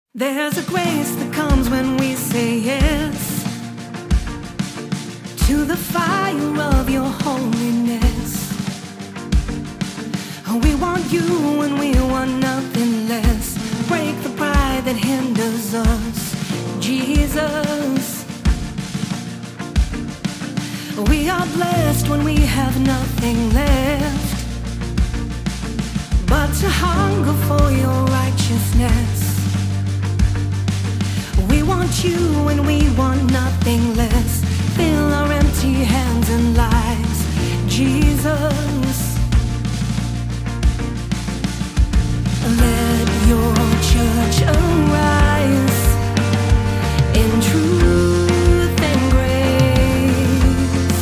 There's a grace that comes when we say yes to the fire of your holiness. We want you and we want nothing less. Break the pride that hinders us, Jesus. We are blessed when we have nothing left but to hunger for your righteousness. We want you and we want nothing less. Fill our empty hands and lives, Jesus. Let your church arise in truth and grace.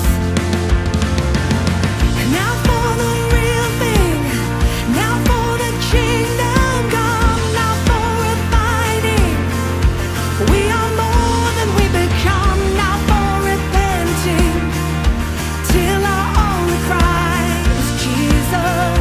Now for the real thing, now for the kingdom come, now for refining. We are more than we become, now for repenting, till our only cry is Jesus.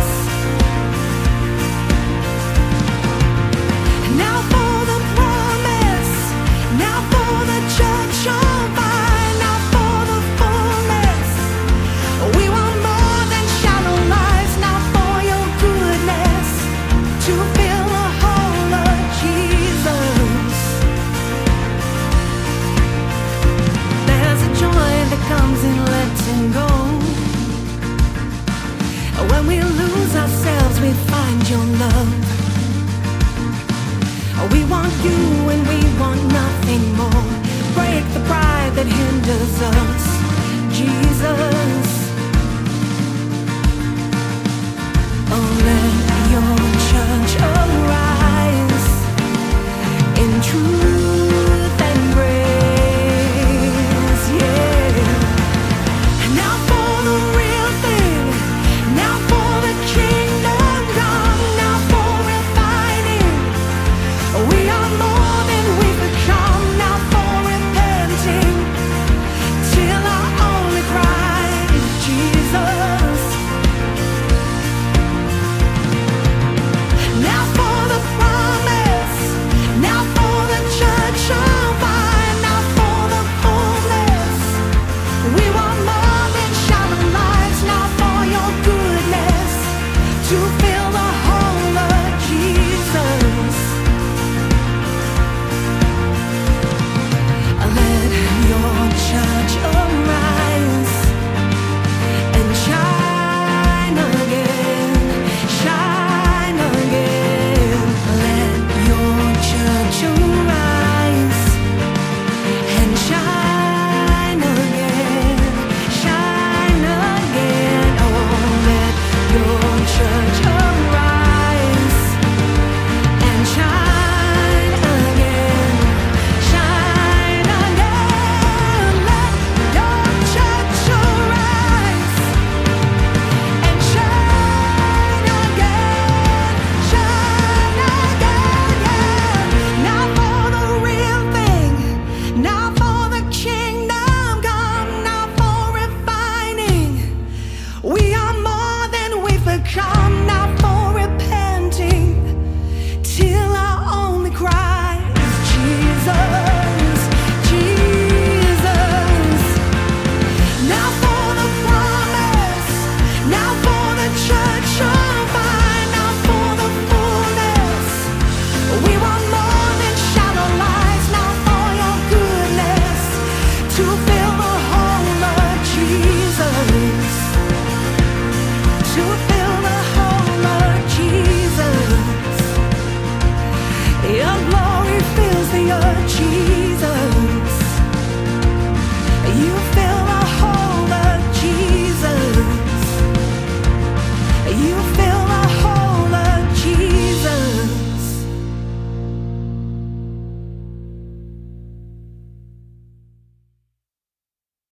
Now for the promise, now for the church on fire, now for the fullness. We want more than shallow lives, now for your goodness, to fill the whole of Jesus. There's a joy that comes in letting go. When we lose ourselves, we find your love. We want you and we want nothing more. Break the pride that hinders us, Jesus. Oh, let your church arise in truth and grace, yeah. Now for the real thing, now for the kingdom come, now for refining. We are more than we've become, now for repenting, till our only cry is Jesus. Now for the promise, now for the church on fire, now for the fullness. We want more than shallow lives, now for your goodness, to fill the whole of Jesus. Let your church arise and shine again, shine again. Let your church arise and shine again, shine again. Oh, let your church arise and shine again, shine again. Let your church arise and shine again, shine again. Now for the real thing, now for the kingdom come, now for refining. We are more than we've become, now for repenting, till our only cry is Jesus, Jesus. Now for the promise, now for the church on fire, now for the fullness. We want more than shallow lives, now for your goodness, to fill the whole of Jesus, to fill